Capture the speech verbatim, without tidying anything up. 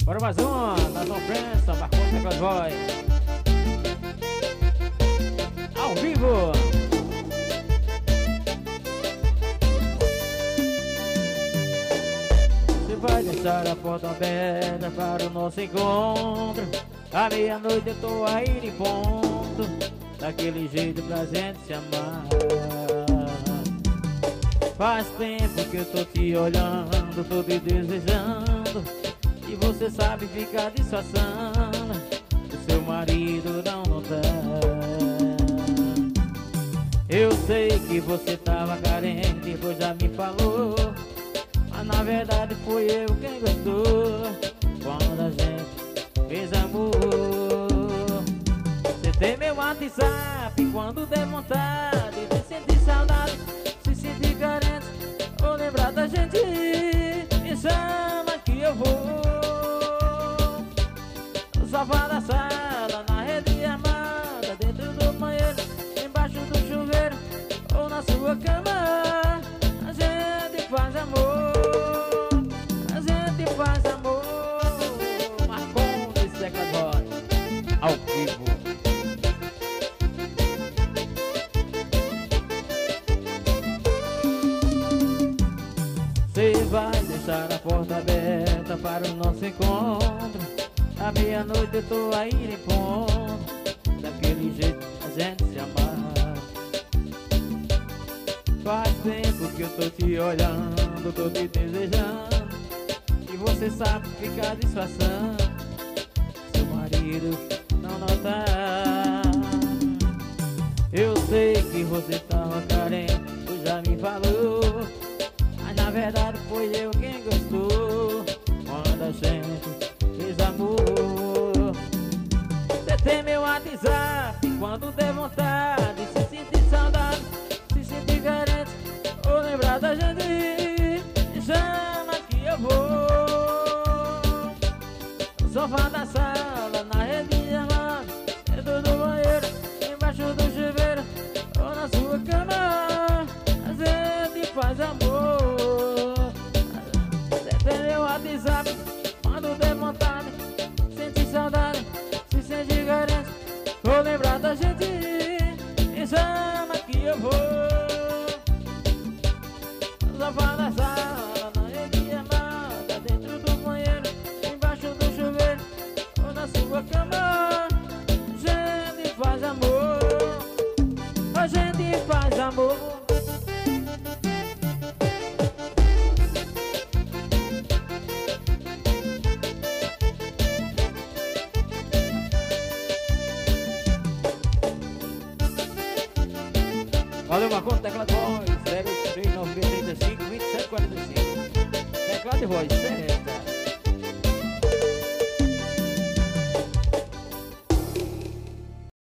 Bora mais uma, nós vamos prensa, marcou o negócio vai. Ao vivo. Você vai deixar a porta aberta para o nosso encontro. À meia-noite eu tô aí de ponto, daquele jeito pra gente se amar. Faz tempo que eu tô te olhando, tô te desejando, e você sabe ficar disfarçando, o seu marido não notar. Eu sei que você tava carente, pois já me falou, mas na verdade foi eu quem gostou quando a gente fez amor. Você tem meu WhatsApp, quando der vontade de sentir saudade, se sentir carente ou lembrar da gente, me chama que eu vou. No sofá da sala, na rede armada, dentro do banheiro, embaixo do chuveiro ou na sua cama, a gente faz amor, a gente faz amor. Marcon de Zeca Dória, ao vivo. Você vai deixar a porta aberta para o nosso encontro. À meia-noite eu tô aí em ponto, daquele jeito a gente se amar. Faz tempo que eu tô te olhando, tô te desejando, e você sabe ficar disfarçando, seu marido não notar. Eu sei que você tava carente, tu já me falou, mas na verdade foi eu quem gostou quando a gente fez amor. Você tem meu WhatsApp, quando der vontade, se sentir saudade, se sentir carente ou lembrar da gente, me chama que eu vou. No sofá da sala, na rede armada, dentro do banheiro, embaixo do chuveiro ou na sua cama, a gente faz amor. Você tem meu WhatsApp, quando der vontade, sentir saudade, se sentir carente ou lembrar da gente, me chama que eu vou. No sofá da sala, na rede armada, dentro do banheiro, embaixo do chuveiro ou na sua cama, a gente faz amor, a gente faz amor. Valeu, Marcon, teclado de voz, zero três nove três cinco, vinte e sete quarenta e cinco. Teclado de voz, certa.